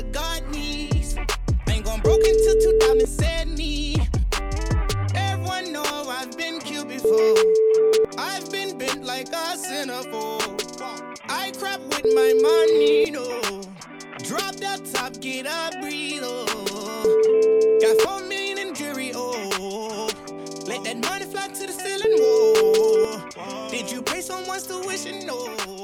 got knees. Ain't gone broke until 2070. Everyone know I've been killed before. I've been bent like a centerfold. I crap with my money, no. Drop the top, get a breathe, oh. Got 4 million in jury, oh. Let that money fly to the ceiling, whoa. Did you pay someone's tuition? No.